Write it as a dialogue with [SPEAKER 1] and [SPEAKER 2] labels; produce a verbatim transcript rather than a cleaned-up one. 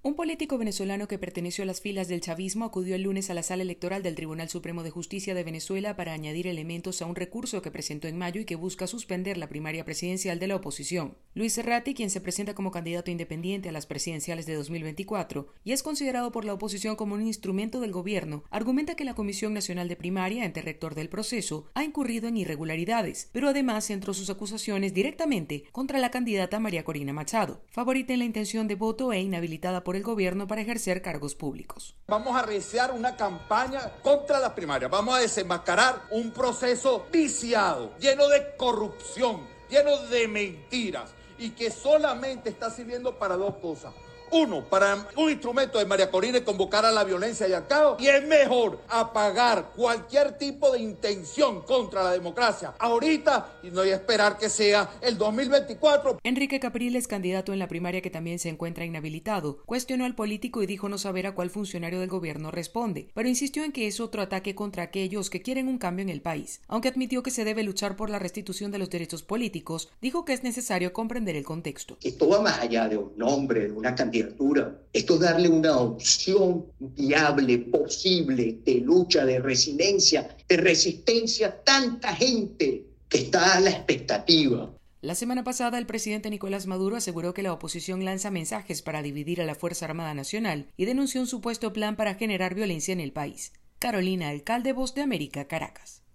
[SPEAKER 1] Un político venezolano que perteneció a las filas del chavismo acudió el lunes a la sala electoral del Tribunal Supremo de Justicia de Venezuela para añadir elementos a un recurso que presentó en mayo y que busca suspender la primaria presidencial de la oposición. Luis Cerratti, quien se presenta como candidato independiente a las presidenciales de dos mil veinticuatro y es considerado por la oposición como un instrumento del gobierno, argumenta que la Comisión Nacional de Primaria, ente rector del proceso, ha incurrido en irregularidades, pero además centró sus acusaciones directamente contra la candidata María Corina Machado, favorita en la intención de voto e inhabilitada por el gobierno para ejercer cargos públicos.
[SPEAKER 2] Vamos a realizar una campaña contra las primarias. Vamos a desenmascarar un proceso viciado, lleno de corrupción, lleno de mentiras y que solamente está sirviendo para dos cosas. Uno, para un instrumento de María Corina convocar a la violencia y al caos. Y es mejor apagar cualquier tipo de intención contra la democracia ahorita y no hay que esperar que sea el dos mil veinticuatro.
[SPEAKER 1] Enrique Capriles, candidato en la primaria que también se encuentra inhabilitado, cuestionó al político y dijo no saber a cuál funcionario del gobierno responde, pero insistió en que es otro ataque contra aquellos que quieren un cambio en el país. Aunque admitió que se debe luchar por la restitución de los derechos políticos, dijo que es necesario comprender el contexto.
[SPEAKER 3] Esto va más allá de un nombre, de una candidatura. Esto es darle una opción viable, posible, de lucha, de resiliencia, de resistencia a tanta gente que está a la expectativa.
[SPEAKER 1] La semana pasada, el presidente Nicolás Maduro aseguró que la oposición lanza mensajes para dividir a la Fuerza Armada Nacional y denunció un supuesto plan para generar violencia en el país. Carolina Alcalde, Voz de América, Caracas.